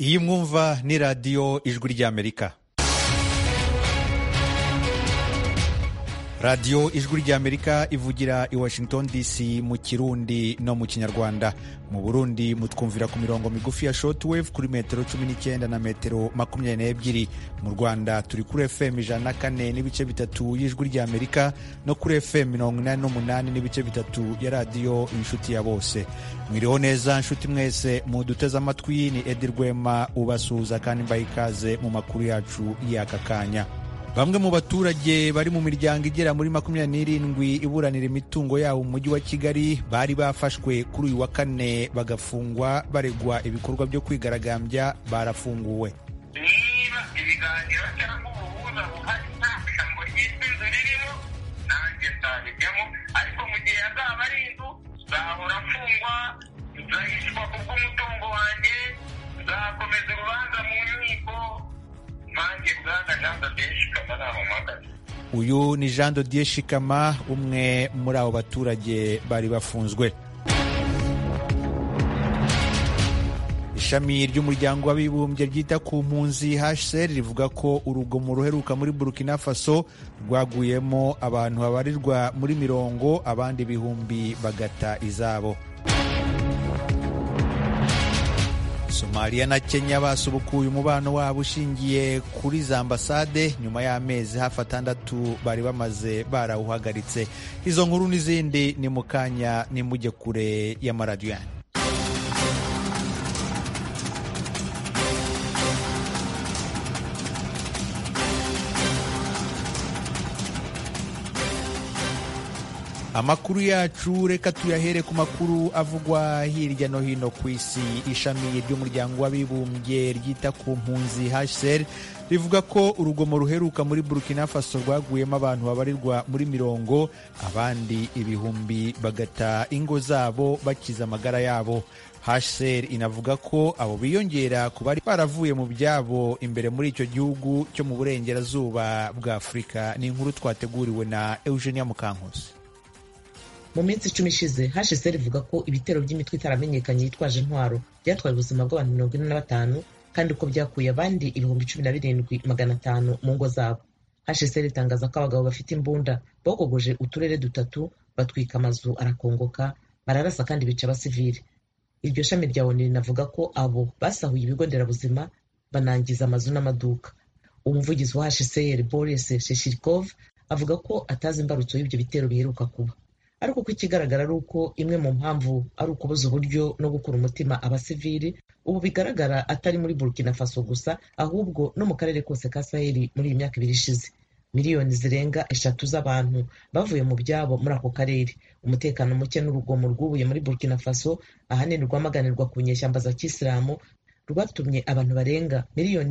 iyi mwumva ni radiyo ijwi ry'Amerika. radiyo ijwi ry'Amerika ivugira i Washington DC mu Kirundi no mu Kinyarwanda. Mu Burundi mutwumvira ku mirongo migufi ya shortwave kuri metero 19 na metero 22. Mu Rwanda turi kuri FM 104 n'ibice bitatu y'ijwi ry'Amerika no kuri FM 88 n'ibice bitatu ya radiyo inshuti ya bose. Mwiriho neza nshuti mwese muduteze amatwi, ni Edi Rwema ubasuhuza kandi mbaha ikaze mu makuru yacu y'aka kanya. Bamwe mu baturage bari mu miryango igera muri 27 iburanira imitungo yabo mu mujyi wa Kigali bari bafashwe kuri uyu wa kane bagafungwa baregwa ibikorwa byo kwigaragambya barafunguwe. Niba ibiganiro cyangwa ubuhuza buhari nta jambo ry'inzu ririmo nanjye nzabijyamo, ariko mu gihe azaba ari inzu nzahora mfungwa, nzahishwa kubw'umutungo wanjye, nzakomeza urubanza mu nkiko. Uyu ni Jean de Dieu Shikama, umwe muri abo baturage bari bafunzwe. Ishami ry'umuryango w'abibumbye ryita ku mpunzi HCR rivuga ko urugomo ruheruka muri Burkina Faso rwaguyemo abantu babarirwa muri 100, abandi ibihumbi bagata izabo. Somalia na Kenya basubukuye umubano wabo ushingiye kuri za ambasade nyuma y'amezi hafi 6 bari bamaze barawuhagaritse. Izo nkuru n'izindi ni mu kanya, ni mujye kure y'amaradiyo. Amakuru yacu reka tuyahere ku makuru avugwa hirya no hino ku isi. Ishami ry'umuryango w'abibumbye ryita ku mpunzi HCR rivuga ko urugomo ruheruka muri Burkina Faso rwaguyemo abantu babarirwa muri 100, abandi ibihumbi bagata ingo zabo bakiza amagara yabo. HCR inavuga ko abo biyongera ku bari baravuye mu byabo imbere muri icyo gihugu cyo mu burengerazuba bwa Afurika. Ni inkuru twateguriwe na Eugenia Mukankusi. Mu minsi 10 ishize HCR ivuga ko ibitero by'imitwe itaramenyekanye yitwaje intwaro byatwaye ubuzima bw'abantu 45 kandi ko byakuye abandi 17,500 mu ngo zabo. HCR itangaza ko abagabo bafite imbunda bogogoje uturere 3, batwika amazu arakongoka, bararasa kandi bica abasivili. Iryo shami rya ONU rinavuga ko abo basahuye ibigo nderabuzima banangiza amazu n'amaduka. Umuvugizi wa HCR Boris Sheshirkov avuga ko atazi imbarutso y'ibyo bitero biheruka kuba, ariko ko ikigaragara ari uko imwe mu mpamvu ari ukubuza uburyo no gukura umutima abasivili. Ubu bigaragara atari muri Burkina Faso gusa, ahubwo no mu karere kose ka Saheli. Muri iyi myaka 2 ishize, miliyoni zirenga 3 z'abantu bavuye mu byabo muri ako karere. Umutekano muke n'urugomo rwubuye muri Burkina Faso, ahanini rwamaganirwa ku nyeshyamba za Kisilamu, rwatumye abantu barenga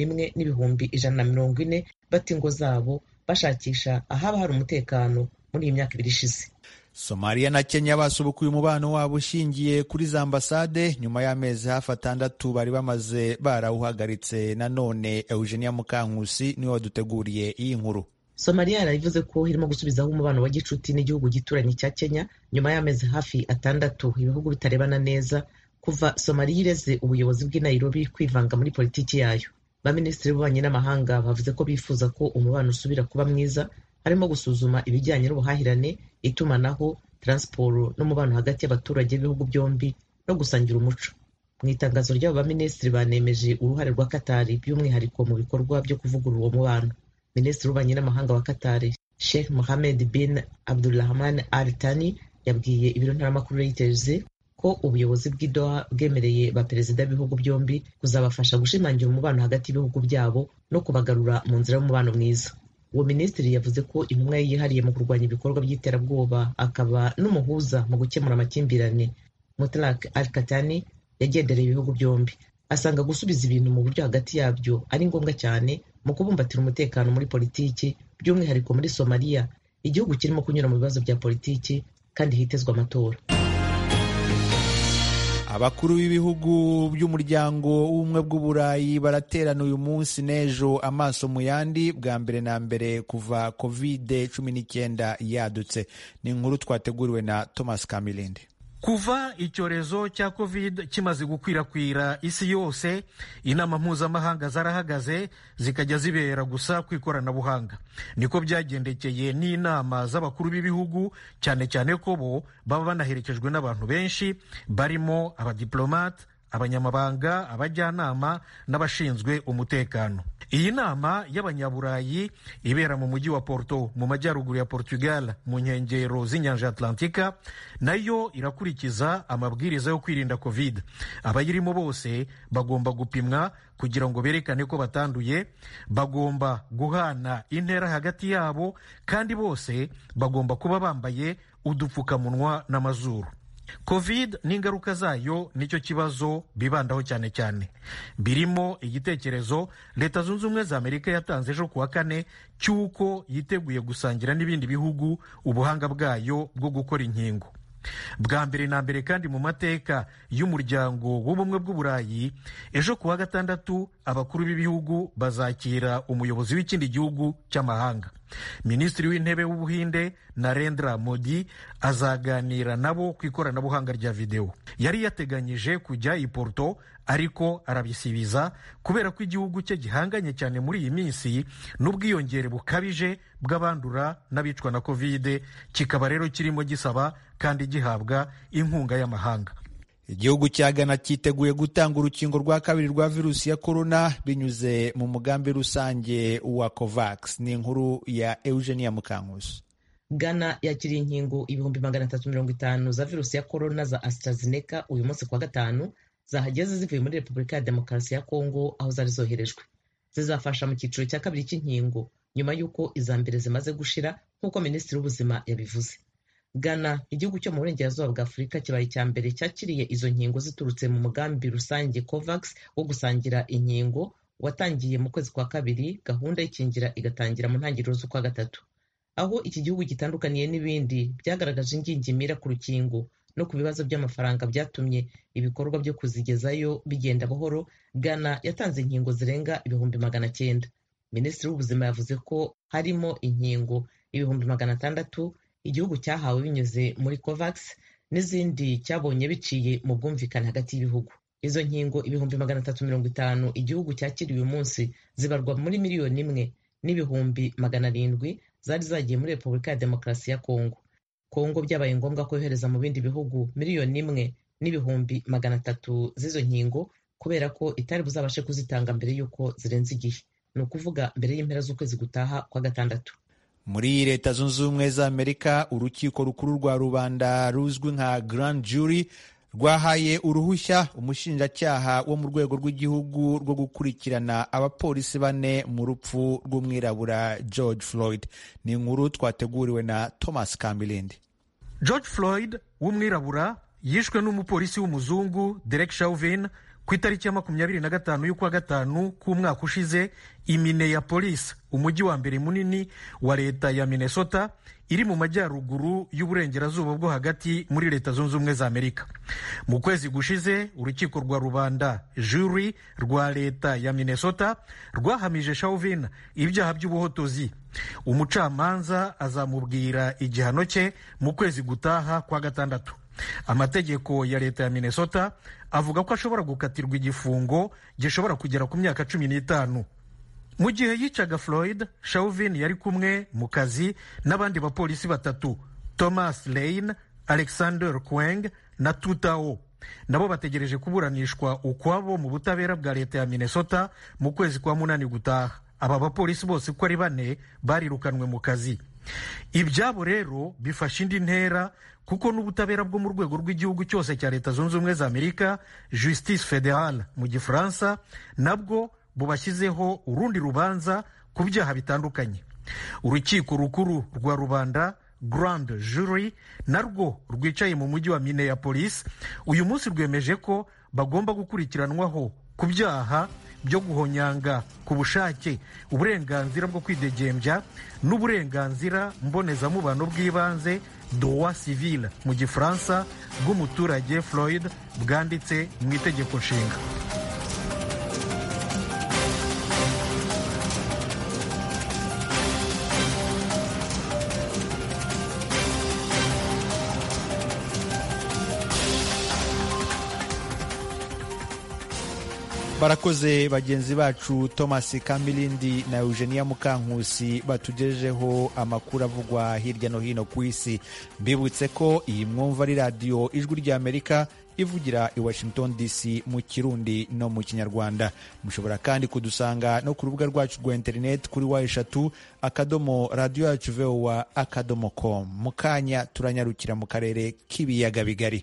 1,140,000 bata ingo zabo bashakisha ahaba hari umutekano muri iyi myaka 2 ishize. Somalia na Kenya basubukuye umubano wabo ushingiye kuri za ambasade nyuma y'amezi hafi 6 bari bamaze barawuhagaritse. Nanone Eugenia Mukankusi niwe waduteguriye iyi nkuru. Somalia yaravuze ko irimo gusubizaho umubano wa gicuti n'igihugu gituranye cya Kenya nyuma y'amezi hafi 6 ibihugu bitarebana neza kuva Somalia ireze ubuyobozi bw'i Nairobi kwivanga muri politiki yayo. Baminisitiri b'ububanyi n'amahanga bavuze ko bifuza ko umubano usubira kuba mwiza, harimo gusuzuma ibijyanye n'ubuhahirane, itumanaho, transport n'umubano hagati y'abaturage b'ibihugu byombi no gusangira umuco. Mu itangazo ry'abo baminisitiri banemeje uruhare rwa Qatar by'umwihariko mu bikorwa byo kuvugurura uwo mubano. Minisitiri w'ububanyi n'amahanga wa Qatar Sheikh Mohammed bin Abdulrahman Al Thani yabwiye ibiro ntaramakuru Reuters ko ubuyobozi bw'i Doha bwemereye ba perezida b'ibihugu byombi kuzabafasha gushimangira umubano hagati y'ibihugu byabo no kubagarura mu nzira y'umubano mwiza. Uwo minisitiri yavuze ko intumwa yihariye mu kurwanya ibikorwa by'iterabwoba akaba n'umuhuza mu gukemura amakimbirane Mutlaq Al-Katani yagendereye ibihugu byombi, asanga gusubiza ibintu mu buryo hagati yabyo ari ngombwa cyane mu kubumbatira umutekano muri politiki, by'umwihariko muri Somalia, igihugu kirimo kunyura mu bibazo bya politiki kandi hitezwe amatora. Abakuru b'ibihugu by'umuryango w'ubumwe bw'Uburayi baraterana uyu munsi n'ejo amaso mu yandi bwa mbere na mbere kuva COVID-19 yadutse. Ni inkuru twateguriwe na Thomas Kamilindi. Kuva icyorezo cya covid kimaze gukwirakwira isi yose, inama mpuzamahanga zarahagaze zikajya zibera gusa ku ikoranabuhanga. Niko byagendekeye n'inama z'abakuru b'ibihugu, cyane cyane ko bo baba banaherekejwe n'abantu benshi barimo abadiplomate, abanyamabanga, abajyanama n'abashinzwe umutekano. Iyi nama y'abanyaburayi ibera mu mujyi wa Porto mu majyaruguru ya Portugal mu nkengero z'inyanja Atlantika, nayo irakurikiza amabwiriza yo kwirinda covid. Abayirimo bose bagomba gupimwa kugira ngo berekane ko batanduye, bagomba guhana intera hagati yabo, kandi bose bagomba kuba bambaye udupfukamunwa n'amazuru. Covid n'ingaruka zayo nicyo kibazo bibandaho cyane cyane. Birimo igitekerezo Leta Zunze Ubumwe za Amerika yatanze ejo kuwa kane cy'uko yiteguye gusangira n'ibindi bihugu ubuhanga bwayo bwo gukora inkingo. Bwa mbere na mbere kandi mu mateka y'umuryango w'ubumwe bw'Uburayi, ejo kuwa gatandatu abakuru b'ibihugu bazakira umuyobozi w'ikindi gihugu cy'amahanga. Minisitiri w'intebe w'Ubuhinde Narendra Modi azaganira nabo ku ikoranabuhanga rya videwo. Yari yateganyije kujya i Porto ariko arabisibiza kubera ko igihugu cye gihanganye cyane muri iyi minsi n'ubwiyongere bukabije bw'abandura n'abicwa na covid, kikaba rero kirimo gisaba kandi gihabwa inkunga y'amahanga. Igihugu cya Ghana cyiteguye gutanga urukingo rwa kabiri rwa virusi ya korona binyuze mu mugambi rusange wa COVAX. Ni inkuru ya Eugenia Mukankusi. Ghana yakiriye inkingo 350,000 za virusi ya korona za AstraZeneca uyu munsi kwa gatanu, zahageze zivuye muri Repubulika ya Demokarasi ya Kongo aho zari zoherejwe. Zizafasha mu cyiciro cya kabiri cy'inkingo nyuma y'uko iza mbere zimaze gushira, nk'uko Minisitiri w'Ubuzima yabivuze. Ghana, igihugu cyo mu burengerazuba bwa Afurika, kibaye icya mbere cyakiriye izo nkingo ziturutse mu mugambi rusange COVAX wo gusangira inkingo watangiye mu kwezi kwa kabiri. Gahunda y'ikingira igatangira mu ntangiriro z'ukwa gatatu. Aho iki gihugu gitandukaniye n'ibindi byagaragaje ingingimira ku rukingo no ku bibazo by'amafaranga byatumye ibikorwa byo kuzigezayo bigenda buhoro, Ghana yatanze inkingo zirenga 900,000. Minisitiri w'Ubuzima yavuze ko harimo inkingo 600,000 igihugu cyahawe binyuze muri COVAX n'izindi cyabonye biciye mu bwumvikane hagati y'ibihugu. Izo nkingo 350,000 igihugu cyakiriye uyu munsi zibarwa muri 1,700,000 zari zagiye muri Repubulika ya Demokarasi ya Kongo. Kongo byabaye ngombwa ko yohereza mu bindi bihugu 1,100,000 z'izo nkingo kubera ko itari buzabashe kuzitanga mbere y'uko zirenze igihe, ni ukuvuga mbere y'impera z'ukwezi gutaha kwa gatandatu. Muri Leta Zunze Ubumwe za Amerika, urukiko rukuru rwa rubanda ruzwi nka Grand Jury rwahaye uruhushya umushinjacyaha wo mu rwego rw'igihugu rwo gukurikirana abapolisi 4 mu rupfu rw'umwirabura George Floyd. Ni inkuru twateguriwe na Thomas Kambilindi. George Floyd w'umwirabura yishwe n'umupolisi w'umuzungu Derek Chauvin ku itariki ya 25 y'ukwa gatanu k'umwaka ushize i Minneapolis, umujyi wa mbere munini wa leta ya Minnesota iri mu majyaruguru y'uburengerazuba bwo hagati muri Leta Zunze Ubumwe za Amerika. Mu kwezi gushize urukiko rwa rubanda jury rwa leta ya Minnesota rwahamije Chauvin ibyaha by'ubuhotozi. Umucamanza azamubwira igihano cye mu kwezi gutaha kwa gatandatu. Amategeko ya leta ya Minnesota avuga ko ashobora gukatirwa igifungo gishobora kugera ku myaka 15. Mu gihe yicaga Floyd, Chauvin yari kumwe mu kazi n'abandi bapolisi 3, Thomas Lane, Alexander Kweng na Tutao. Nabo bategereje kuburanishwa ukwabo mu butabera bwa leta ya Minnesota mu kwezi kwa 8 gutaha. Aba bapolisi bose uko ari 4 barirukanwe mu kazi. Ibyabo rero bifasha indi ntera kuko n'ubutabera bwo mu rwego rw'igihugu cyose cya Leta Zunze Ubumwe za Amerika, Justice Fédérale mu gifaransa, nabwo bubashyizeho urundi rubanza ku byaha bitandukanye. Urukiko rukuru rwa rubanda Grand Jury narwo rwicaye mu mujyi wa Minneapolis uyu munsi rwemeje ko bagomba gukurikiranwaho ku byaha byo guhonyanga ku bushake uburenganzira bwo kwidegembya n'uburenganzira mbonezamubano bw'ibanze droit civil mu gifaransa bw'umuturage Floyd bwanditse mu itegeko nshinga. barakoze bagenzi bacu Thomas Kamilindi na Eugenia Mukankusi batugejejeho amakuru avugwa hirya no hino ku isi. Mbibutse ko iyi mwumva ari radiyo Ijwi ry'Amerika ivugira i Washington DC mu Kirundi no mu Kinyarwanda. Mushobora kandi kudusanga no ku rubuga rwacu rwa internet kuri wa3.radio.voa.com. Mukanya turanyarukira mu karere k'ibiyaga bigari.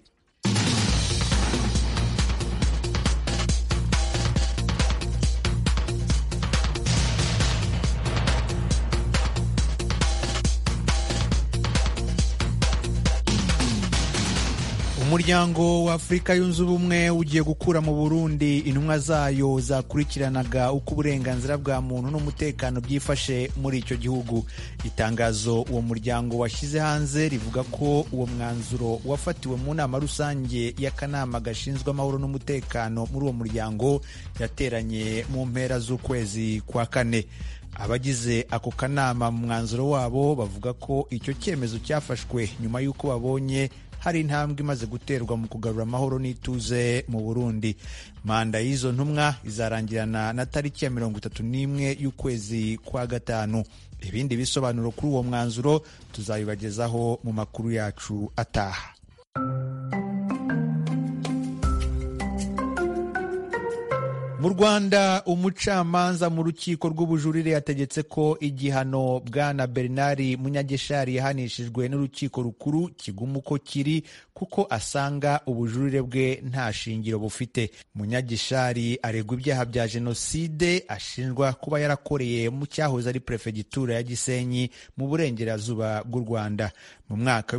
Umuryango wa Afurika yunze ubumwe ugiye gukura mu Burundi intumwa zayo zakurikiranaga uko uburenganzira bwa muntu n'umutekano byifashe muri icyo gihugu. Itangazo uwo muryango washyize hanze rivuga ko uwo mwanzuro wafatiwe mu nama rusange y'akanama gashinzwe amahoro n'umutekano muri uwo muryango yateranye mu mpera z'ukwezi kwa kane. Abagize ako kanama mu mwanzuro wabo bavuga ko icyo cyemezo cyafashwe nyuma y'uko babonye hari intambwe imaze guterwa mu kugarura amahoro n'ituze mu Burundi. Manda y'izo ntumwa izarangirana na tariki ya 31 y'ukwezi kwa gatanu. Ibindi bisobanuro kuri uwo mwanzuro tuzabibagezaho mu makuru yacu ataha. Mu Rwanda, umucamanza mu rukiko rw'ubujurire yategetse ko igihano Bwana Bernard Munyagishari yahanishijwe n'urukiko rukuru kiguma uko kiri kuko asanga ubujurire bwe nta shingiro bufite. Munyagishari aregwa ibyaha bya jenoside ashinjwa kuba yarakoreye mu cyahoze ari prefegitura ya Gisenyi mu burengerazuba bw'u Rwanda. Mu mwaka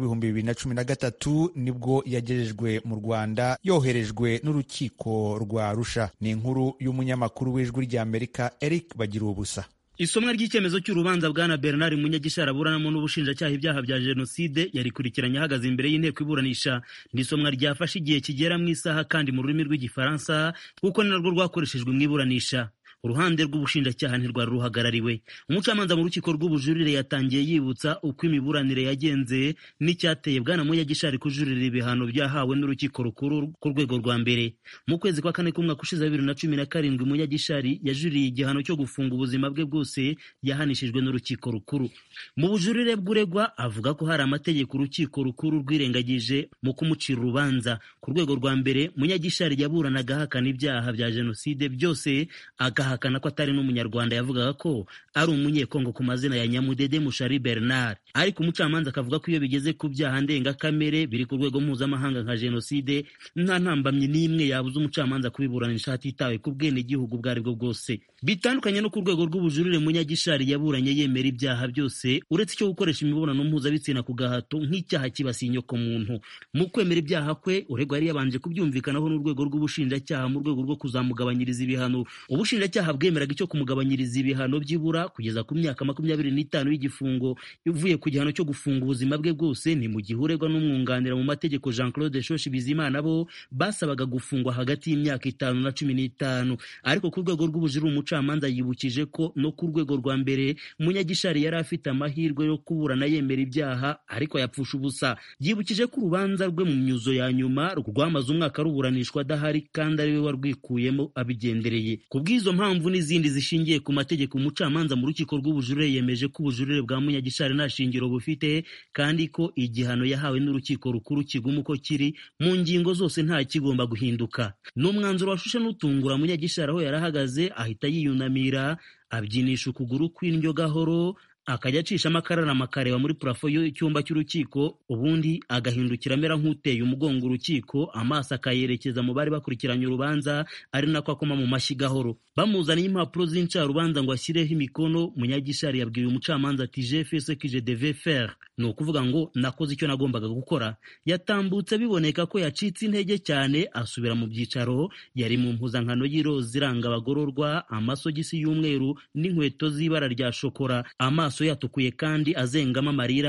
w'2013 nibwo yagejejwe mu Rwanda yoherejwe n'urukiko rwa Arusha. Ni inkuru y'umunyamakuru w'Ijwi ry'Amerika Eric Bagirubusa. Isomwa ry'icyemezo cy'urubanza Bwana Bernard Munyagishari aburanamo n'ubushinjacyaha ibyaha bya jenoside yarikurikiranye ahagaze imbere y'inteko iburanisha. N'isomwa ryafashe igihe kigera mu isaha kandi mu rurimi rw'igifaransa kuko ni narwo rwakoreshejwe mu iburanisha. Uruhande rw'ubushinjacyaha ntirwari ruhagarariwe. Umucamanza mu rukiko rw'ubujurire yatangiye yibutsa uko imiburanire yagenze n'icyateye Bwana Munyagishari kujurira ibihano byahawe n'urukiko rukuru ku rwego rwa mbere. Mu kwezi kwa kane k'umwaka ushize 2017 Munyagishari yajuriye igihano cyo gufunga ubuzima bwe bwose yahanishijwe n'urukiko rukuru. Mu bujurire bw'uregwa avuga ko hari amategeko urukiko rukuru rwirengagije mu kumucira urubanza. Ku rwego rwa mbere Munyagishari yaburanaga ahakana ibyaha bya jenoside byose agahakana ko atari n'umunyarwanda, yavugaga ko ari umunyekongo ku mazina ya Nyamudede Mushari Bernard. Ariko umucamanza akavuga ko iyo bigeze ku byaha ndengakamere biri ku rwego mpuzamahanga nka jenoside nta ntambamye n'imwe yabuza umucamanza kubiburanisha hatitawe ku bwene gihugu bwari bwo bwose. Bitandukanye no ku rwego rw'ubujurire Munyagishari yaburanye yemera ibyaha byose uretse icyo gukoresha imibonano mpuzabitsina ku gahato nk'icyaha kibasiye inyoko muntu. Mu kwemera ibyaha kwe uregwa yari yabanje kubyumvikanaho n'urwego rw'ubushinjacyaha mu rwego rwo kuzamugabanyiriza ibihano. Ubushinjacyaha bwemeraga icyo kumugabanyiriza ibihano byibura kugeza ku myaka 25 y'igifungo ivuye ku gihano cyo gufunga ubuzima bwe bwose. Ni mu gihe uregwa n'umwunganira mu mategeko Jean Claude Shoshi Bizimana bo basabaga gufungwa hagati y'imyaka 5 na 15. Ariko ku rwego rw'ubujurire umucamanza yibukije ko no ku rwego rwa mbere Munyagishari yari afite amahirwe yo kuburana yemera ibyaha ariko yapfusha ubusa. Yibukije ko urubanza rwe mu myuzo ya nyuma rwamaze umwaka ruburanishwa adahari kandi ari we warwikuyemo abigendereye. Ku bw'izo mpamvu n'izindi zishingiye ku mategeko umucamanza mu rukiko rw'ubujurire yemeje ko ubujurire bwa Munyagishari nta shingiro bufite kandi ko igihano yahawe n'urukiko rukuru kiguma uko kiri mu ngingo zose nta kigomba guhinduka. N'umwanzuro washushe n'utungura Munyagishari aho yarahagaze ahita yiyunamira abyinisha ukuguru kw'indyo gahoro akajya acishamo akararama akareba muri purafo y'icyumba cy'urukiko, ubundi agahindukira amera nk'uteye umugongo urukiko, amaso akayerekeza mu bari bakurikiranye urubanza ari nako akoma mu mashyi gahoro. Bamuzaniye impapuro z'incarubanza ngo ashyireho imikono, Munyagishari yabwiye umucamanza ati je fais ce que je devais faire, ni ukuvuga ngo nakoze icyo nagombaga gukora. Yatambutse biboneka ko yacitse intege cyane asubira mu byicaro. Yari mu mpuzankano y'iroza iranga abagororwa, amasogisi y'umweru n'inkweto z'ibara rya shokora, amaso yatukuye kandi azengama amarira,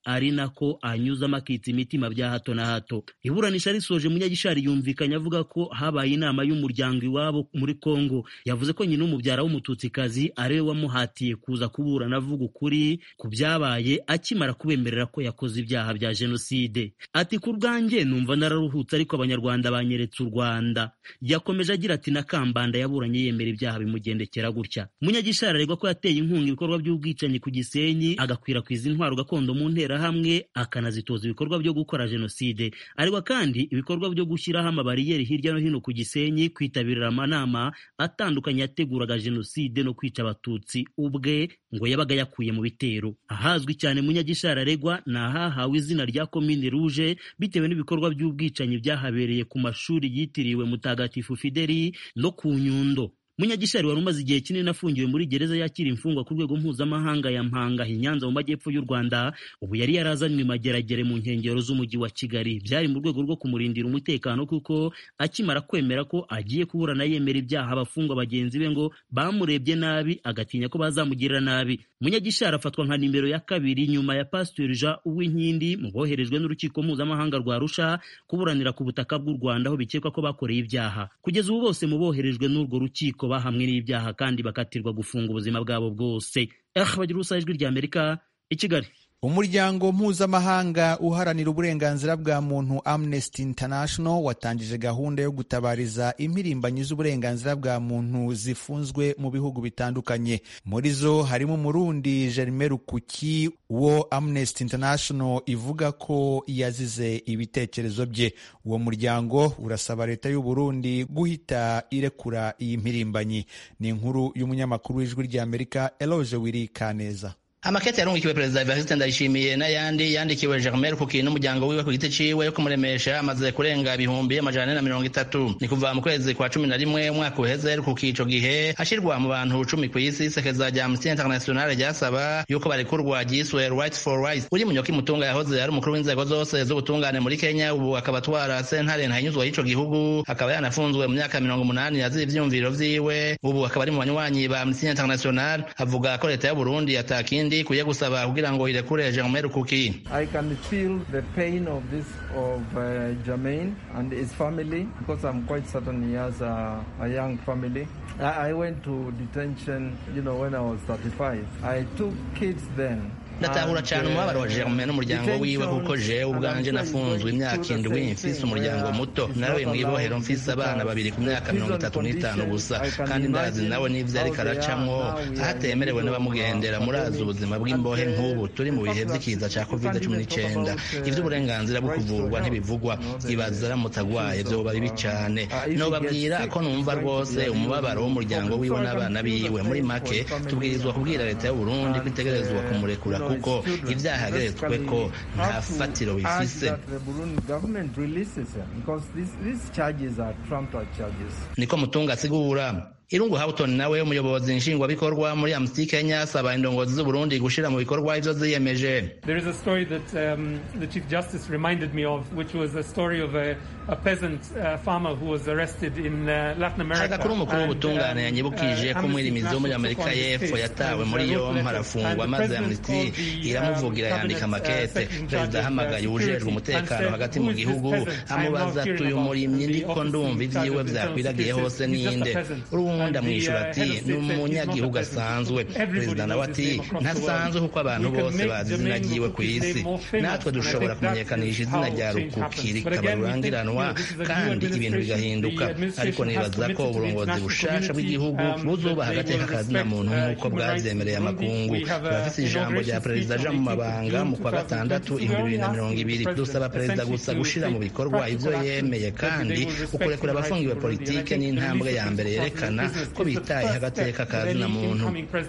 ari nako anyuzamo akitsa imitima bya hato na hato. Iburanisha risoje Munyagishari yumvikanye avuga ko habaye inama y'umuryango iwabo muri Kongo. Yavuze ko nyina umubyara w'umututsikazi ariwe wamuhatiye kuza kuburana avuga ukuri ku byabaye akimara kubemerera ko yakoze ibyaha bya jenoside. Ati ku bwanjye numva nararuhutse ariko abanyarwanda banyeretse u Rwanda. Yakomeje agira ati na Kambanda yaburanye yemera ibyaha bimugendekera gutya. Munyagishari aregwa ko yateye inkunga ibikorwa by'ubwicanyi ku Gisenyi, agakwirakwiza intwaro gakondo mu nterahamwe, akanazitoza ibikorwa byo gukora jenoside. Aregwa kandi ibikorwa byo gushyiraho amabariyeri hirya no hino ku Gisenyi, kwitabirira amanama atandukanye yateguraga jenoside no kwica abatutsi ubwe ngo yabaga yakuye mu bitero. Ahazwi cyane Munyagishari aregwa ni ahahawe izina rya Komine Rouge bitewe n'ibikorwa by'ubwicanyi byahabereye ku mashuri yitiriwe Mutagatifu Fideli no ku Nyundo. Munyagishari wari umaze igihe kinini afungiwe muri gereza yakira imfungwa ku rwego mpuzamahanga ya Mpanga i Nyanza mu majyepfo y'u Rwanda, ubu yari yarazanywe mageragere mu nkengero z'umujyi wa Kigali. Byari mu rwego rwo kumurindira umutekano kuko akimara kwemera ko agiye kuburana yemera ibyaha abafungwa bagenzi be ngo bamurebye nabi agatinya ko bazamugirira nabi. Munyagishari afatwa nka nimero ya kabiri nyuma ya Pastor Jean Uwinkindi mu boherejwe n'urukiko mpuzamahanga rwa Arusha kuburanira ku butaka bw'u Rwanda aho bikekwa ko bakoreye ibyaha. Kugeza ubu bose mu boherejwe n'urwo rukiko bahamwe n'ibyaha kandi bakatirwa gufunga ubuzima bwabo bwose. Bagira ubusa ijwi rya Amerika i Kigali. Umuryango mpuzamahanga uharanira uburenganzira bwa muntu Amnesty International watangije gahunda yo gutabariza impirimbanyi z'uburenganzira bwa muntu zifunzwe mu bihugu bitandukanye. Muri zo harimo Umurundi Germain Rukuki wo Amnesty International ivuga ko yazize ibitekerezo bye. Uwo muryango urasaba leta y'u Burundi guhita irekura iyi mpirimbanyi. Ni inkuru y'umunyamakuru w'ijwi rya Amerika Eloge Wiri Kaneza. Amakete yarungikiwe Perezida Evariste Ndayishimiye n'ayandi yandikiwe Germain Rukuki n'umuryango wiwe ku giti ciwe yo kumuremesha amaze kurenga ibihumbi 430. Ni kuva mu kwezi kwa 11 umwaka uheze Rukuki ico gihe ashirwa mu bantu 10 ku isi sekeza rya Amnesty International ryasaba yuko barekurwa ryiswe Rights for Rights. Uri Munyoki Mutunga yahoze ari umukuru w'inzego zose z'ubutungane muri Kenya, ubu akaba atwara sentare ntahinyuzwa y'ico gihugu, akaba yanafunzwe mu myaka 80 yaziye ivyumviro vyiwe. Ubu akaba ari mu banywanyi ba Amnesty International, avuga ko leta ya Burundi atakindi kuye gusaba kugira ngo irekure Germain Rukuki. I can feel the pain of this of Germain and his family because I'm quite certain he has a young family. I went to detention, when I was 35. I took kids then. Ndatahura cyane umubabaro wa Germain n'umuryango wiwe kuko jewe ubwanje nafunzwe imyaka 7 mfise umuryango muto, nawe mwibohero mfise abana 2 ku myaka 35 gusa, kandi ndazi nawe n'ivyo ariko aracamwo atemerewe n'abamugendera. Murazi ubuzima bw'imbohe nk'ubu turi mu bihe vy'ikiza ca COVID-19, ivyo uburenganzira bwo kuvurwa ntibivugwa. Ibaza aramutagwaye vyoba bibi cyane. Nobabwira ko numva rwose umubabaro w'umuryango wiwe n'abana biwe. Muri make tubwirizwa kubwira leta y'u Burundi kwitegerezwa kumurekura kuko ibyaha ageretswe ko nta fatiro bifise. Niko Mutunga asigura. Irungu Houghton nawe umuyobozi nshingwabikorwa muri Amnesty Kenya asaba indongozi z'u Burundi gushira mu bikorwa ivyo ziyemeje. There is a story that the Chief Justice reminded me of, which was a story of a peasant farmer who was arrested in Latin America. Agakuru umukuru w'ubutungane yanyibukije ko mwirimizi wo muri Amerika y'Epfo yatawe muri yompi arafungwa, maze Amnesty iramuvugira yandika makete. Perezida ahamagaye ujejwe umutekano hagati mu gihugu amubaza ati uyu murimyi ndiko ndumva ivyiwe vyakwiragiye hose ninde. Urundi amwishyura ati ni umunyagihugu asanzwe. Perezida nawe ati ntasanzwe kuko abantu bose bazi izina ryiwe ku isi. Natwe dushobora kumenyekanisha izina rya Rukuki rikaba rurangiranwa kandi ibintu bigahinduka, ariko nibaza ko uburongozi bushasha bw'igihugu buzubaha agateka kazina muntu nk'uko bwavyemereye amakungu. Turafise ijambo rya Perezida aja mu mabanga mu kwa 6 2020. Dusaba Perezida gusa gushira mu bikorwa ivyo yemeye, kandi ukurekura abafungiwe politike n'intambwe ya mbere yerekana ko bitaye agateka kazina muntu.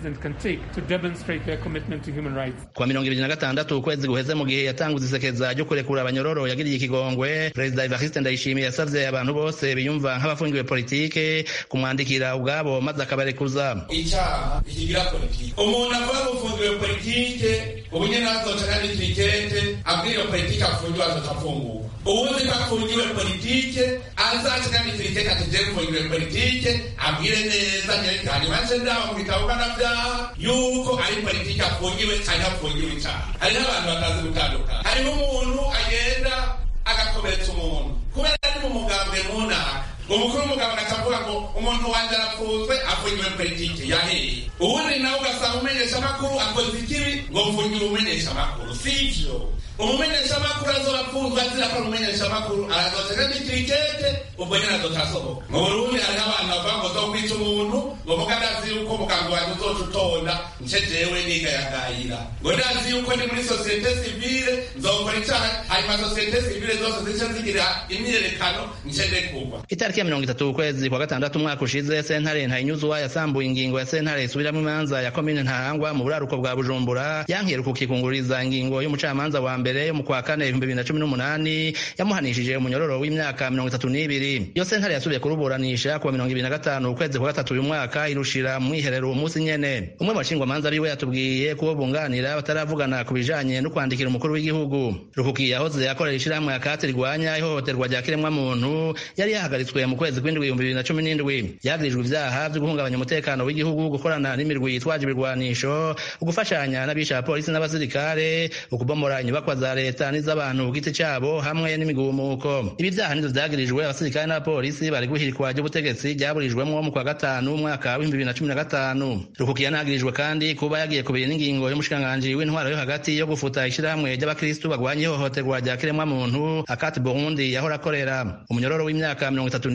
Kwa 2026 ukwezi guheze mu gihe yatanguza isekeza ryo kurekura abanyororo yagiriye ikigongwe, Perezida Evariste Ndayishimiye yasavye abantu bose biyumva nk'abafungiwe politike kumwandikira ubwabo maze akabarekuza. Icyaha kigira politike, umuntu avuga gufungiwe politike ubunye nazoca kandi twitete abwira politike afungiwe azotafungurwa. Uwuzi ko afungiwe politike azaca kandi iteka ati mfungiwe politike abwire neza hanyuma nce ndaho mu bitabo mpanabyaha yuko ari politike afungiwe cyangwa afungiwe icyaha. Hariho abantu batazi gutandukana. Hariho umuntu agenda agakomeretsa umuntu kubera ari mu mugambwe munaka, umukuru w'umugabo akavuga ngo umuntu wanjye arapfunzwe afungiwe politike yaheye. Ubundi nawe ugasanga umenyesha amakuru akoze ikibi ngo mfungiwe umenyesha amakuru. Sivyo, umumenyesha amakuru azorapfunzwe azira ko umumenyesha amakuru arazotega n'ikirikete ubwo nyine azotasohoka. Mu Burundi hariho abantu bavuga ngo zokwica umuntu ngo muga ndazi yuko umuganga wanjye uzoca utonda nce jewe nigayagayira ngo ndazi yuko ni muri sosiyete sivile nzokora icyaha hanyuma sosiyete sivile zose zice zigira imyiyerekano nce ndekugwa. Itariki ya 30 ukwezi kwa gatandatu umwaka ushize sentare Ntahinyuzwa yasambuye ingingo ya sentare isubiramwo imanza ya komine Ntahangwa mu buraruko bwa Bujumbura yankira kukikunguriza ingingo y'umucamanza wa mbere yo mu kwa kane 2018 yamuhanishije umunyororo w'imyaka 32. Iyo sentare yasubiye kuruburanisha ku 25 ukwezi kwa gatatu uyu mwaka irushira mu iherero umunsi nyene. Umwe mu bashingwamanza ariwe yatubwiye ko bunganira bataravugana ku bijanye no kwandikira umukuru w'igihugu. Rukuki yahoze yakorera ishirahamwe ya Kati rigwanya ihohoterwa rya kiremwa muntu yari yahagaritswe mu kwezi kw'indwi 2017. Yagirijwe ivyaha vyo guhungabanya umutekano w'igihugu, gukorana n'imirwi yitwaje ibirwanisho, ugufashanya n'abisha polisi n'abasirikare, ukubomora inyubakwa za leta n'iz'abantu ku giti cabo hamwe n'imigumuko. Ibi vyaha nivyo vyagirijwe abasirikare n'abapolisi bari guhirikwa ry'ubutegetsi ryaburijwemwo mu kwa gatanu umwaka wa 2015. Rukuki yanagirijwe kandi kuba yagiye kubira n'ingingo y'umushikiranganji w'intwaro yo hagati yo gufuta ishirahamwe ry'abakristu bagwanya ihohoterwa rya kiremwa muntu Akati Burundi yahora akorera. Umunyororo w'imyaka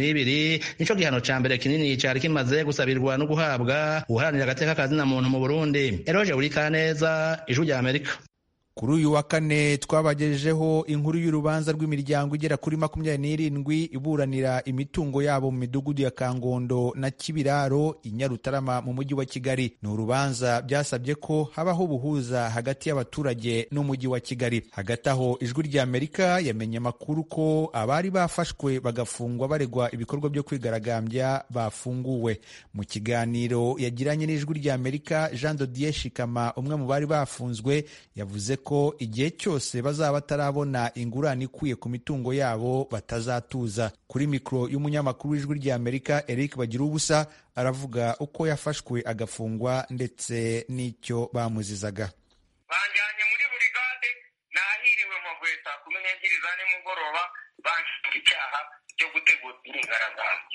32 nico gihano ca mbere kinini cari kimaze gusabirwa no guhabwa uharanira agateka kazina muntu mu Burundi. Eroje Urikaneza, Ijwi rya Amerika. Kuri uyu wa kane twabagejejeho inkuru y'urubanza rw'imiryango igera kuri 27 iburanira imitungo yabo mu midugudu ya Kangondo na Kibiraro i Nyarutarama mu mujyi wa Kigali. Ni urubanza byasabye ko habaho ubuhuza hagati y'abaturage n'umujyi wa Kigali. Hagati aho Ijwi rya Amerika yamenye amakuru ko abari bafashwe bagafungwa baregwa ibikorwa byo kwigaragambya bafunguwe. Mu kiganiro yagiranye n'Ijwi rya Amerika, Jean Dodier Shikama, umwe mu bari bafunzwe, yavuze ko igihe cyose bazaba batarabona ingurane ikwiye ku mitungo yabo batazatuza. Kuri mikoro y'umunyamakuru w'Ijwi rya Amerika Eric Bagirubusa aravuga uko yafashwe agafungwa ndetse n'icyo bamuzizaga. Banjyanye muri burigade nahiriwe mpavuye saa 12 za nimugoroba banshinja icyaha cyo gutegura imyigaragambyo.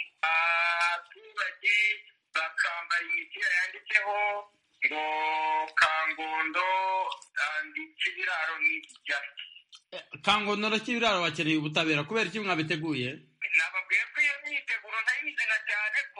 Abaturage bakambara imipira yanditseho ngo Kangondo andi Kibiraro n'Ibyatsi. Kangondo na Kibiraro bakeneye ubutabera kubera iki mwabiteguye? Nababwiye ko iyo myiteguro ntayizina cyane ko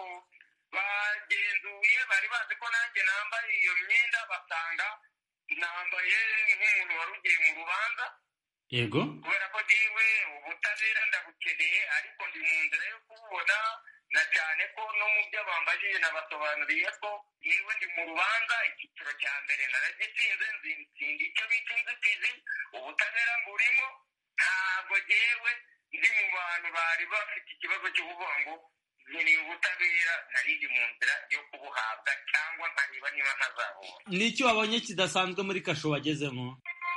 bagenzuye bari bazi ko nanjye nambaye iyo myenda basanga nambaye nk'umuntu wari ugiye mu rubanza. Yego. Kubera ko jewe ubutabera ndabukeneye ariko ndi mu nzira yo kububona, na cyane ko no mu byo bambajije nabasobanuriye ko yewe ndi mu rubanza icyiciro cya mbere naragitsinze, nzindi icyo bita inzitizi, ubutabera mburimo. Ntabwo jewe ndi mu bantu bari bafite ikibazo cyo kuvuga ngo nkeneye ubutabera, narindi mu nzira yo kubuhabwa cyangwa nkareba niba ntazabona. N'icyo wabonye kidasanzwe muri kasho wagezemo?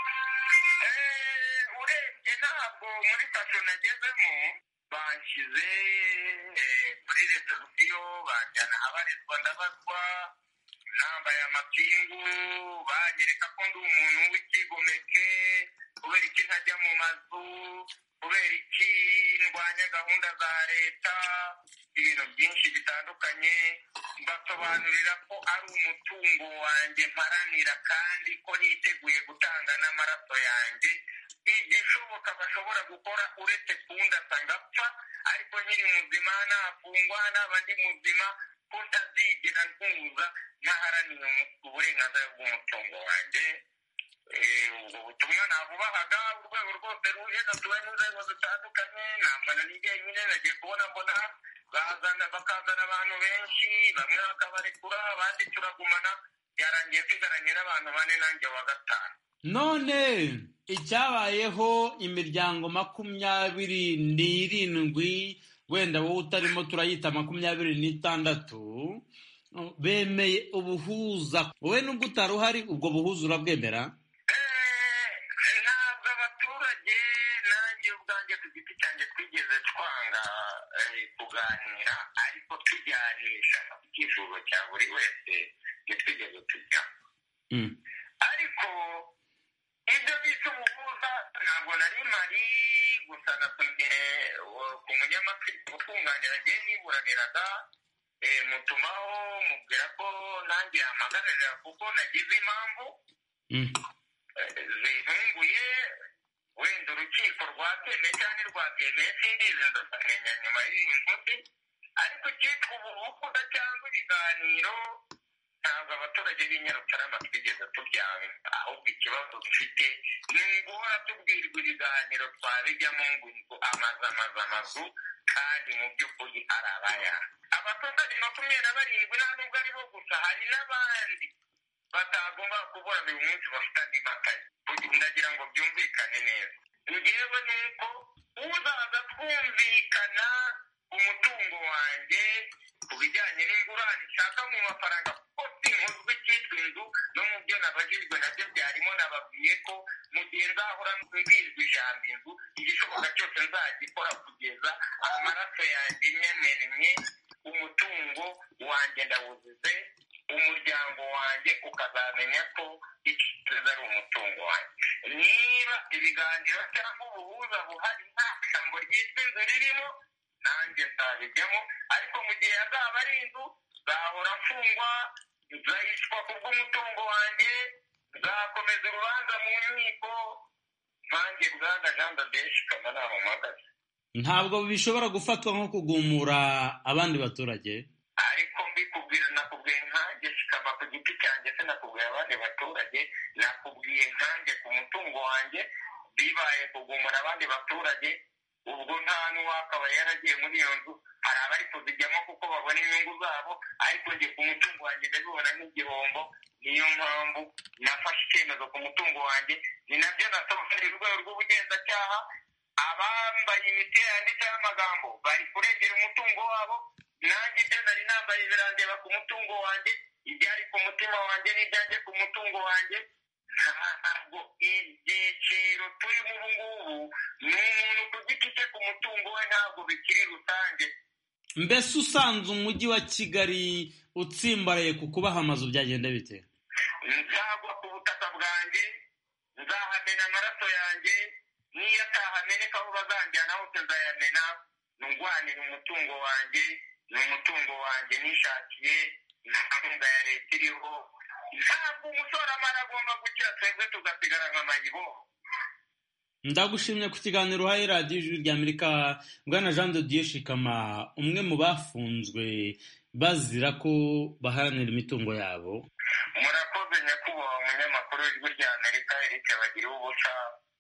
Urebye ntabwo muri kasho nagezemo, banshyize muri resebusiyo banjyana abarizwa ndabazwa, nambaye amapingu, banyereka ko ndi umuntu w'ikigomeke, kubera iki ntajya mu mazu, kubera iki ndwanya gahunda za leta, ibintu byinshi bitandukanye. Mbasobanurira ko ari umutungo wanjye mparanira kandi ko niteguye gutanga n'amaraso yanjye. Igishoboka bashobora gukora uretse kundasa ngapfa, ariko nkiri muzima nafungwa naba ndi muzima, ko ntazigera ntuza ntaharaniye uburenganzira bw'umutungo wanjye. Ubwo butumwa nabubahaga, urwego rwose ruje natuwe n'inzego zitandukanye, nambana n'igihe nyine nagiye kubona mbona bakazana abantu benshi, bamwe bakabarekura abandi turagumana, byarangiye tugaranye n'abantu 4 nanjye wa 5. None icyabayeho imiryango 27 wenda wowe utarimo turayita 26 bemeye ubuhuza, wowe nubwo utari uhari ubwo buhuza urabwemera? ntabwo abaturage nanjye ubwanjye ku giti cyanjye twigeze twanga kuganira, ariko tujyanisha icyifuzo cya buri wese ntitwigeze tujya. Ariko ibyo bita ubuhuza ntabwo nari mari gusa natumye ku munyamategeko utunganira agiye niburaniraga, mutumaho mubwira ko nanjye yahamagarira kuko nagize impamvu zintunguye, wenda urukiko rwatemeye cyangwa rwabyemeye sindizi nzamenya nyuma y'iyi nkuru. Ariko cyitwa ubuhuza cyangwa ibiganiro ntabwo abaturage b'i Nyarutarama twigeze tubyanga, ahubwo ikibazo dufite ni uguhora tubwirwa ibiganiro twabijyamo ngo amazu kandi mu by'ukuri hari abayanga. Abaturage 27 nta nubwo ari bo gusa, hari n'abandi batagomba kubura uyu munsi bafite andi makayi. Ndagira ngo byumvikane neza, njyewe ni uko uzaza twumvikana umutungo wanjye ku bijyanye n'ingurane nshaka mu mafaranga, kuko sinkozwe icyitwa inzu, no mu byo nabajijwe nabyo byarimo. Nababwiye ko mu gihe nzahora mbwirwa ijambo inzu, igishoboka cyose nzagikora kugeza amaraso yanjye nyamennye, umutungo wanjye ndawuzize, umuryango wanjye ukazamenya ko ikiza ari umutungo wanjye. Niba ibiganiro cyangwa ubuhuza buhari nta ijambo ryitwa inzu ririmo, nanjye nzabijyamo. Ariko mu gihe yazaba ari inzu, nzahora mfungwa, nzahishwa kubw'umutungo wanjye, nzakomeza urubanza mu nkiko. Nanjye Bwana Jean Dadesh kama ntaho mpagaze. Ntabwo bishobora gufatwa nko kugumura abandi baturage? Ariko mbikubwira, nakubwiye nkanjye kikaba ku giti cyanjye, se nakubwiye abandi baturage, nakubwiye nkanjye ku mutungo wanjye. Bibaye kugumura abandi baturage, ubwo nta n'uwakaba yaragiye muri iyo nzu. Hari abari kuzijyamo kuko babona inyungu zabo, ariko njye ku mutungo wanjye ndabibona nk'igihombo. Niyo mpamvu nafashe icyemezo ku mutungo wanjye. Ni nabyo nasobanuriye urwego rw'ubugenzacyaha, abambaye imiti yanditseho amagambo bari kurengera umutungo wabo. Nanjye ibyo nari nambaye birandeba ku mutungo wanjye, ibyari ku mutima wanjye n'ibyanjye ku mutungo wanjye. Ntabwo ibyiciro turimo ubu ngubu ni umuntu ku giti cye ku mutungo we, ntabwo bikiri rusange. Mbese usanze umujyi wa Kigali utsimbaraye ku kubaha amazu byagenda bite? Nzagwa ku butaka bwanjye, nzahamena amaraso yanjye, niyo atahameneka aho bazanjyana hose nzayamena, ndwanira umutungo wanjye. Ni umutungo wanjye nishakiye, nta nkunga ya leta iriho. Ntabwo umushoramari agomba gukira, twebwe tugasigara nk'amayibo. Ndagushimye ku kiganiro uhaye radiyo Ijwi ry'Amerika, Bwana Jean de Dieu Shikama, umwe mu bafunzwe bazira ko baharanira imitungo yabo. Murakoze nyakubahwa umunyamakuru w'Ijwi ry'Amerika Eric Bagiriwubusa.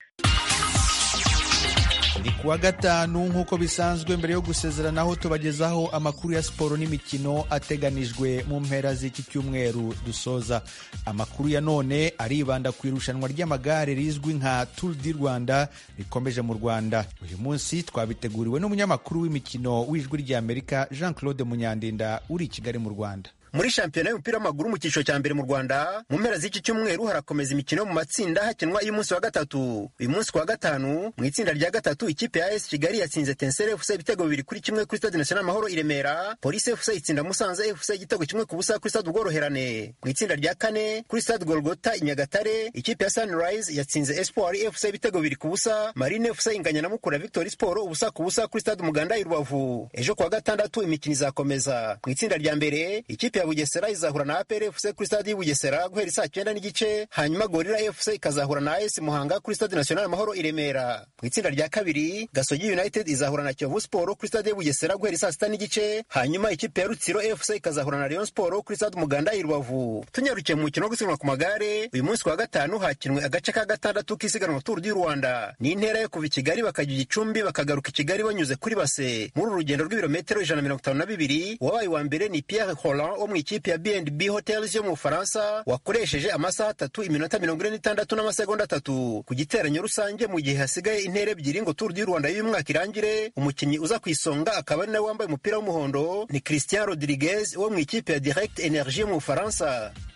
Ni kuwa gatanu nk'uko bisanzwe, mbere yo gusezeranaho tubagezaho amakuru ya siporo n'imikino ateganijwe mu mpera z'iki cyumweru dusoza. Amakuru ya none aribanda ku irushanwa ry'amagare rizwi nka Tour du Rwanda rikomeje mu Rwanda. Uyu munsi twabiteguriwe n'umunyamakuru w'imikino w'Ijwi ry'Amerika Jean Claude Munyandinda uri i Kigali mu Rwanda. Muri shampiyona y'umupira w'amaguru mu cyiciro cya mbere mu Rwanda, mu mpera z'iki cyumweru harakomeza imikino mu matsinda hakinwa uyu munsi wa gatatu. Uyu munsi wa gatanu mu itsinda rya gatatu, ikipe ya AS Kigali yatsinze Tensere FC ibitego 2-1 kuri Stade National Amahoro i Remera. Police FC itsinda Musanze FC igitego 1-0 kuri Stade Ubworoherane. Mu itsinda rya kane kuri Stade Golgota i Nyagatare, ikipe ya Sunrise yatsinze Espoir FC ibitego 2-0. Marine FC inganya na Mukura Victory Sport 1-0 kuri Stade Umuganda i Rubavu. Ejo kuwa gatandatu imikino izakomeza. Mu itsinda rya mbere, ikipe ya Bugesera izahura na APR FC kuri Stade y'Ubugesera guhera saa 9:30, hanyuma Gorilla FC ikazahura na AS Muhanga kuri Stade National Amahoro i Remera. Mu itsinda rya kabiri, Gasogi United izahura na Kiyovu Sport kuri Stade y'Ubugesera guhera saa 6:30, hanyuma ikipe ya Rutsiro FC ikazahura na Rayon Sport kuri Stade Umuganda i Rubavu. Tunyarukiye mu mukino wo gusiganwa ku magare, uyu munsi wa gatanu hakinwe agace ka gatandatu k'isiganwa Tour du Rwanda. Ni intera yo kuva i Kigali bakajya Gicumbi bakagaruka i Kigali banyuze kuri base. Muri urugendo rw'ibirometero 152, wabaye wa mbere ni Pierre Holland wo mu ikipe ya B&B Hotels yo mu Faransa, wakoresheje amasaha 3 iminota 46 n'amasegonda 3 ku giteranyo rusange. Mu gihe hasigaye intera ebyiri ngo Tour du Rwanda y'uyu mwaka irangire, umukinnyi uza kwisonga akaba ari nawe wambaye umupira w'umuhondo ni Christian Rodriguez wo mu ikipe ya Direct Energie mu Faransa.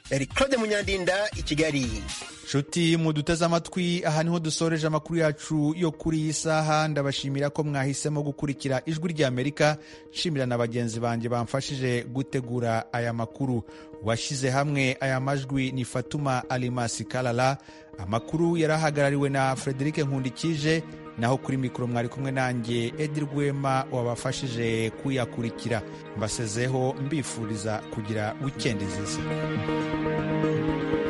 Eric Claude Munyandinda i Kigali. nshuti muduteze amatwi, aha niho dusoreje amakuru yacu yo kuri iyi saha. ndabashimira ko mwahisemo gukurikira ijwi ry'Amerika. nshimira na bagenzi banjye bamfashije gutegura aya makuru. washyize hamwe aya majwi ni Fatuma Alimasi Kalala. amakuru yarahagarariwe na Frederic Nkundikije, naho kuri mikoro mwari kumwe nanjye Edi Rwema wabafashije kuyakurikira. mbasezeho mbifuriza kugira wikendi nziza.